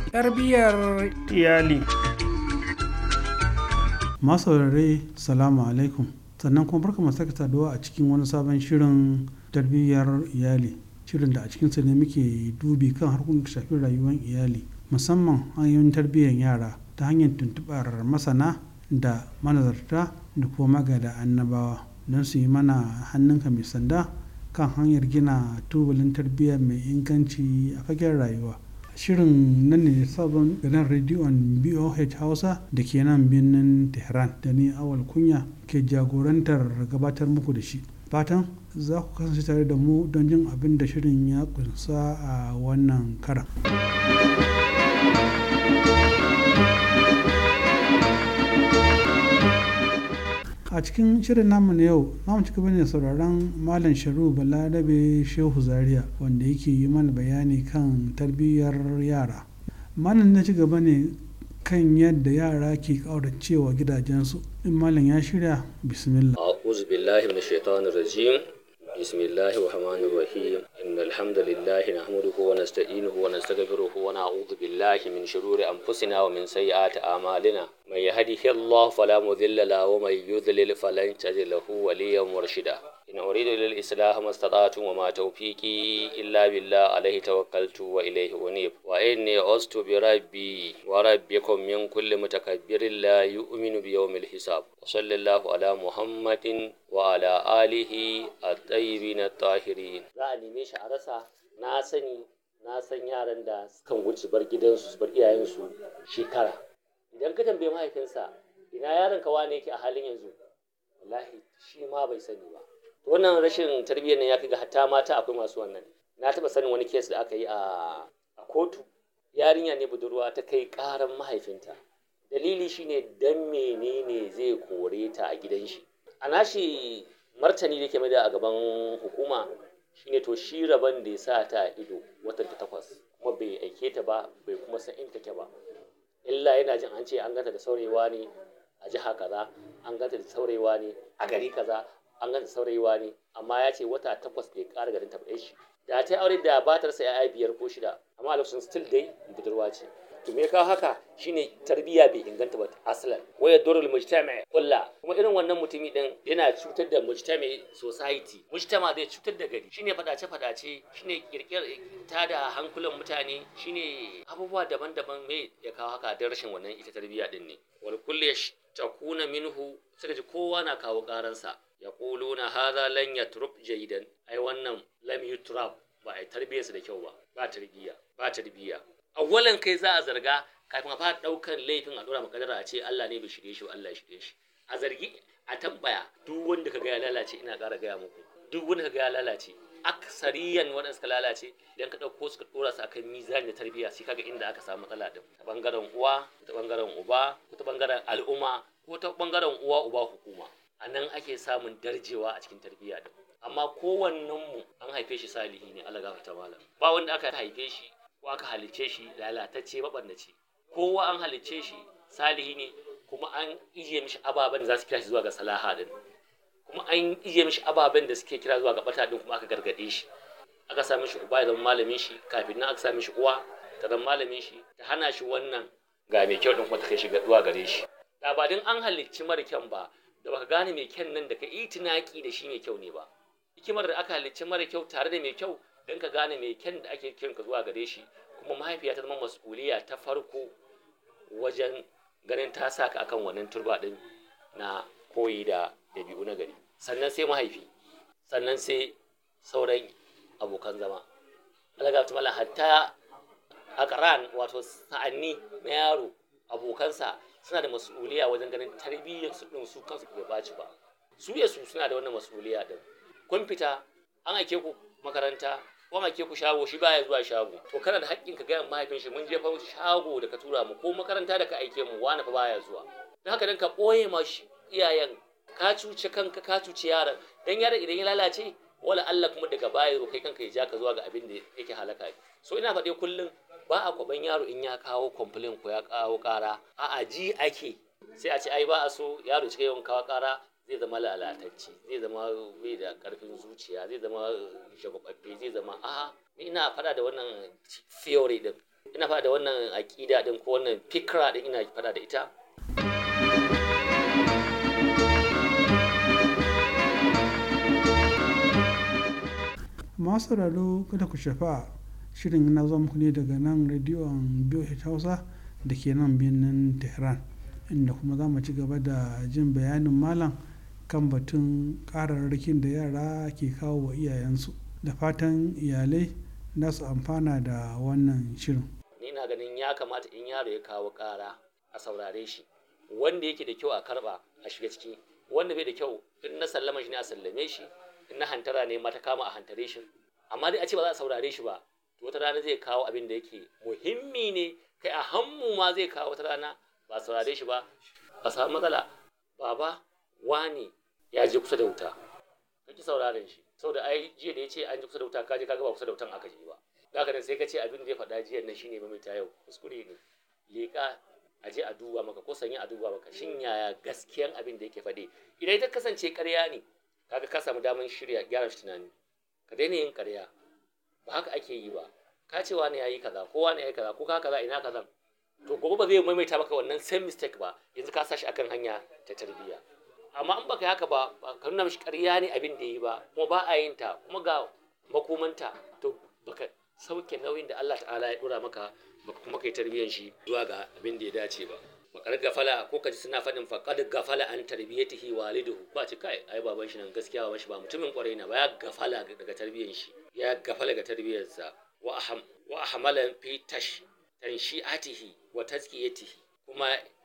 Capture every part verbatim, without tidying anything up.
tarbiyyar iyali. Masu saurare salamu alaikum, sannan kuma barka mu sake saduwa a cikin wani sabon shirin tarbiyyar iyali, shirin da a cikinsa ne muke dubi kan harkokin da shafi rayuwar iyali, musamman hanyoyin tarbiyyar yara ta hanyar tuntuɓar masana da manazarta da kuma magada annabawa don su yi mana hannunka mai sanda kan hanyar gina tubalin tarbiyya mai inganci a fagen rayuwa. Shirin nan ne sabon gidan rediyon B O H Hausa da ke nan birnin Tehran da ni Awal Kunya ke jagorantar gabatar muku da shi. Fatan za ku kasance tare da mu don jin abin da shirin ya kunsa a wannan karan. A cikin shirin namu na yau za mu ci gaba ne sauraron Malam Sharu Balarabe Shehu Zaria wanda yake yi mana bayani kan tarbiyyar yara. Malam na ci gaba ne kan yadda yara ke ƙauracewa gidajensu. In Malam ya shirya, bismillah. A'udhu billahi minash shaitanir rajim. Bismillahir rahmanir rahim. Innal hamdalillah nahmaduhu wa nasta'inuhu wa nastaghfiruhu wa na'udhu billahi min shururi anfusina wa min sayyiati a'malina. من يهده الله فلا مضل له ومن يضلل فلن تجد له وليا مرشدا إن أريد للإصلاح ما استطعت وما توفيقي إلا بالله عليه توكلت وإليه أنيب وإني عزت بربي وربكم من كل متكبر لا يؤمن بيوم الحساب وصلى الله على محمد وعلى آله الطيبين الطاهرين. za a neme shi a rasa. na sani na san yaran da sukan wuce bar gidansu su bar iyayensu shekara. Idan ka tambaye mahaifinsa ina yaron ka wane yake a halin yanzu, wallahi shi ma bai sani ba. To wannan rashin tarbiyyar nan ya kai ga hatta mata akwai masu wannan. Na taba sanin wani kes da aka yi a a kotu. Yarinya ne budurwa ta kai karan mahaifinta. Dalili shine dan menene zai kore ta a gidan shi. A nashi martani da ke mai da a gaban hukuma shine to shi rabon da ya sa ta ido watan ta takwas kuma bai aike ta ba, bai kuma san inda take ba. Illa yana jin an ce an ganta da saurayiwa ne a jiha kaza, an ganta da saurayiwa ne a gari kaza, an ganta da saurayiwa ne, amma ya ce wata takwas bai ƙara garin taɓa shi. Da ta yi aure da batarsa ya biyar ko shida, amma a lokacin still dai budurwa ce. To me kawo haka shine tarbiyya bai inganta ba asalan. Waya durul mujtama kulla, kuma irin wannan mutumi din yana cutar da mujtama society. Mujtama zai cutar da gari. Shine fadace fadace, shine kirkir ta da hankulan mutane, shine abubuwa daban-daban. Me ya kawo haka da rashin wannan ita tarbiyya din ne. Wal kullu takuna minhu, sai ji kowa na kawo karansa. Yaquluna hadha lan yatrub jaydan. Ai wannan lam yutrab, ba ai tarbiyyarsa da kyau ba. Ba tarbiyya, ba tarbiyya. Awwalan kai za a zarga kafin a fara daukan laifin a dora makadara a ce Allah ne bai shirye shi ba, Allah ya shirye shi. A zargi a tambaya duk wanda kaga ya lalace, ina ƙara gaya muku, duk wanda kaga ya lalace aksariyan waɗanda suka lalace idan ka ɗauko suka ɗora su akan mizani da tarbiyya sai kaga inda aka samu matsala din, ta bangaren uwa, ta bangaren uba, ko ta bangaren al'umma, ko ta bangaren uwa uba hukuma. A nan ake samun darjewa a cikin tarbiyya din. Amma kowannen mu an haife shi salihi ne, Allah gafarta malam. Ba wanda aka haife shi ko aka halicce shi lalatacce mabannaci. Kowa an halicce shi salihi ne, kuma an ije mishi ababen da za su kira shi zuwa ga salaha din, kuma an ije mishi ababen da suke kira zuwa ga bata din, kuma aka gargade shi. Aka sa mishi uba ya zama malamin shi, kafin nan aka sa mishi uwa ta zama malamin shi, ta hana shi wannan ga mai kyau din kuma ta kai shi zuwa gare shi. Da ba din an halicci mara kyan ba, da baka gane mai kyan nan da ka itinaki da shi mai kyau ne ba. Hikimar da aka halicci mara kyau tare da mai kyau don ka gane mai kyan da ake kiran ka zuwa gare shi, kuma mahaifiya ta zama mas'uliya ta farko wajen ganin ta saka akan wannan turba din na koyi da dabi'u na gari. Sannan sai mahaifi, sannan sai sauran abokan zama. Allah ta mala hatta aqran wato sa'anni na yaro, abokansa suna da mas'uliya wajen ganin tarbiyyar su din su kansu bai baci ba. Su ya su suna da wannan mas'uliya din. Kun fita an aike ku makaranta, ko ake ku shago, shi baya zuwa shago, to kana da haƙƙin ka ga mahaifin shi mun je fa shago da ka tura mu ko makaranta da ka aike mu, wani fa baya zuwa. Dan haka dan ka boye ma iyayen, ka cuce kanka, ka cuce yaran. Dan yaron idan ya lalace, wala Allah kuma daga baya zo kai kanka ya ja ka zuwa ga abin da yake halaka. So ina faɗe kullum ba a kwaban yaro in ya kawo complain ko ya kawo ƙara, a'a ji ake, sai a ce ai ba a so yaro cika yawan kawo ƙara zai zama lalatacce, zai zama bai da karfin zuciya, zai zama shagwababbe, zai zama a'a. Ina fada da wannan theory din ina faɗa da wannan aƙida din ko wannan fikra din ina faɗa da ita. masu raro kada ku shafa shirin yana zuwa muku ne daga nan rediyon B O H Hausa da ke nan birnin Tehran, inda kuma za mu ci gaba da jin bayanin malam kan batun ƙararrakin da yara ke kawo wa iyayensu, da fatan iyalai na su amfana da wannan shirin. Ni na ganin ya kamata in yaro ya kawo ƙara a saurare shi, wanda yake da kyau a karɓa a shiga ciki, wanda bai da kyau in na sallama shi ne a sallame shi, in na hantara ne mata kama a hantare shi. Amma dai a ce ba za a saurare shi ba, to wata rana zai kawo abin da yake muhimmi ne, kai a hammu ma zai kawo wata rana ba a saurare shi ba, a samu matsala. Baba wani ya je kusa da wuta, kake sauraren shi, saboda ai jiya da ya ce an je kusa da wuta, kaje kaga ba kusa da wutan aka je ba. Daga nan sai ka ce abin da ya faɗa jiya nan shine maimaita yau, kuskure ne. Leƙa a je a duba maka ko sanya a duba maka shin yaya gaskiyan abin da yake faɗi. Idan ita kasance ƙarya ne, kaga ka samu damar shirya gyara shi tunani, ka daina yin ƙarya, ba haka ake yi ba. Ka ce wani yayi kaza ko wani yayi kaza ko ka kaza ina kaza, to gobe ba zai maimaita maka wannan same mistake ba, yanzu ka sa shi akan hanya ta tarbiyya. Amma in baka haka ba, ka nuna mishi ƙarya ne abin da yi ba, kuma ba a yin ta, kuma ga makomanta, to baka sauke nauyin da Allah ta'ala ya dora maka, baka kuma kai tarbiyyar shi zuwa ga abin da ya dace ba. Bakar gafala ko kaji suna faɗin faqad gafala an tarbiyatihi waliduhu, ba ci kai ai baban shi nan gaskiya baban shi ba mutumin kwarai na ba, ya gafala daga tarbiyyar shi, ya gafala daga tarbiyyar sa. wa aham wa ahmalan fi tash tanshi'atihi wa tazkiyatihi, kuma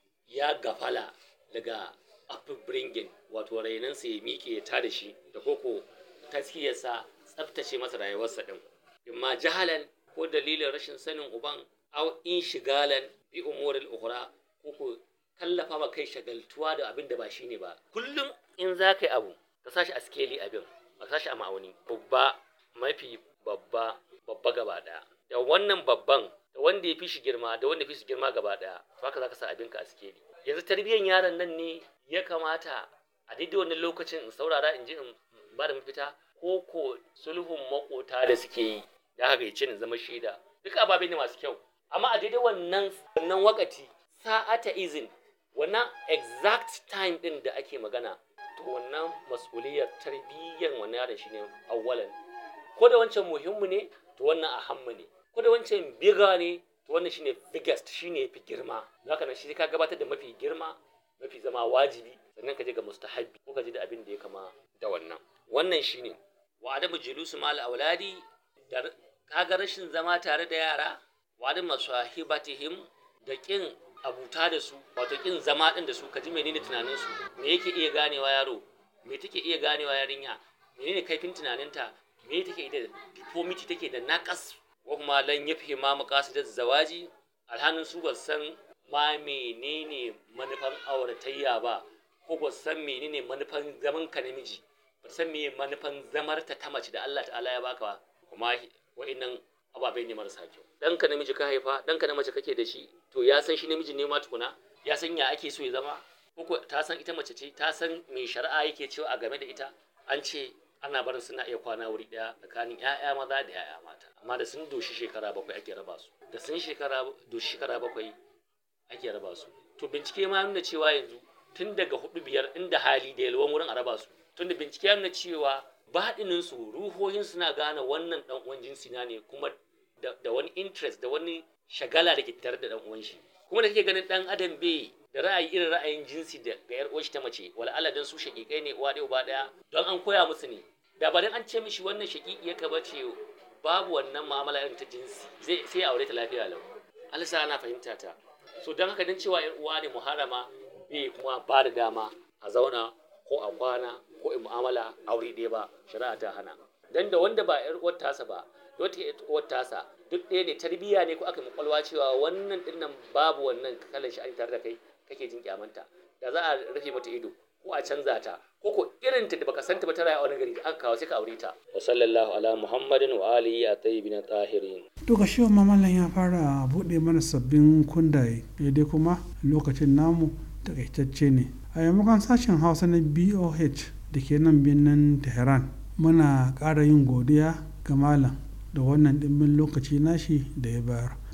ya gafala daga upbringing, wato rainansa ya miƙe ya tada shi, da koko tazkiyarsa tsaftace masa rayuwarsa din, imma jahalan ko dalilin rashin sanin uban, aw inshigalan bi umuril ukhra, ko ko kallafa ma kai shagaltuwa da abin da ba shine ba. Kullum in za ka yi abu ka sashi a skeli abin, ba ka sashi a ma'auni. Babba mafi babba babba gaba daya, da wannan babban da wanda ya fi shi girma da wanda ya fi shi girma gaba daya, to haka za ka sa abinka a skeli. Yanzu tarbiyyar yaron nan ne ya kamata a daidai wannan lokacin in saurara in ji in ba da mafita, ko ko sulhun makota da suke yi da haka ya ce ni zama shaida, duk ababe ne masu kyau. Amma a daidai wannan wannan wakati sa'ata izin, wannan exact time din da ake magana, to wannan mas'uliyar tarbiyyar wannan yaron shine awwalan. Ko da wancan muhimmi ne, to wannan ahammu ne. Ko da wancan biga ne, to wannan shine biggest, shine yafi girma. Haka nan shi ka gabatar da mafi girma, mafi zama wajibi, sannan ka je ga mustahabbi ko ka je da abin da ya kama da wannan. Wannan shine wa adabu julusu mal auladi, da kaga rashin zama tare da yara, wa adamu masahibatihim, da kin abuta da su, wato kin zama din da su, ka ji menene tunanin su, me yake iya ganewa yaro, me take iya ganewa yarinya, menene kaifin tunaninta, me take da deformity, take da naqas, wa kuma lan yafhima maqasid zawaji, alhanin su ba san ma menene manufan auratayya ba, ko ba san menene manufan zaman ka namiji, ba san meye manufan zamarta ta mace da Allah ta'ala ya baka ba. Kuma wa'annan ababai ne marasa kyau. Ɗanka namiji ka haifa, ɗanka na mace kake da shi, to ya san shi namiji ne ma tukuna, ya san ya ake so ya zama, ko ta san ita mace ce, ta san me shari'a yake cewa a game da ita. An ce ana barin suna iya kwana wuri ɗaya tsakanin 'ya'ya maza da 'ya'ya mata, amma da sun doshi shekara bakwai ake raba su, da sun shekara doshi shekara bakwai ake raba su. To bincike ma nuna cewa yanzu tun daga hudu biyar inda hali da yalwan wurin a raba su, tun da bincike ya nuna cewa baɗinin su, ruhohin suna gane wannan dan uwan jinsi na ne, kuma da, da wani interest, da wani shagala da ke tare da dan uwan shi. Kuma da kake ganin dan adam bai da ra'ayi irin ra'ayin jinsi da ga yar uwar shi ta mace, wala Allah dan su shakikai ne uwa ɗaya uba ɗaya, don an koya musu ne. Da ba dan an ce mishi wannan shakiki ya kaba ce babu wannan mu'amala irin ta jinsi, zai sai aure ta lafiya lau. Allah sa ana fahimta ta. So dan haka dan cewa yar uwa ne muharrama bai kuma ba da dama a zauna ko a kwana ko in mu'amala aure ɗaya ba, shari'a ta hana. Dan da wanda ba yar uwar tasa ba, da wata yar uwar tasa, duk ɗaya ne, tarbiyya ne ko aka makwalwa cewa wannan din nan babu wannan kalan shi tare da kai, kake jin kyamanta. Da za a rufe mata ido ko a canza ta, ko ko irin ta da baka santa ba ta rayuwa wani gari da aka kawo sai ka aure ta. Wa sallallahu ala muhammadin wa alihi at-tayyibin tahirin. To ga shi mamalan ya fara buɗe mana sabbin kundaye, dai kuma lokacin namu takaitacce ne. A yammakon sashen Hausa na B O H da ke nan birnin Tehran, muna ƙara yin godiya ga malam da wannan ɗimbin lokaci nashi da ya bayar.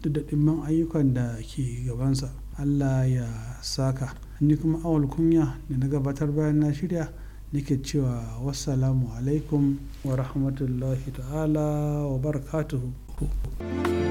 duk da ɗimbin ayyukan da ke gabansa. Allah ya saka. Ni kuma Awal Kunya da na gabatar bayan na shirya nake cewa wassalamu alaikum wa rahmatullahi ta'ala wa barakatuhu.